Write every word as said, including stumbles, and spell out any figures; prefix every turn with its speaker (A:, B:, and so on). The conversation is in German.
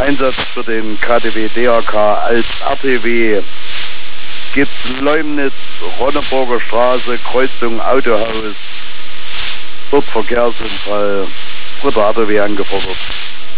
A: Einsatz für den K D W D R K als R T W. Gibt Leumnitz, Ronneburger Straße, Kreuzung Autohaus. Dort Verkehrsunfall, wird der R T W angefordert.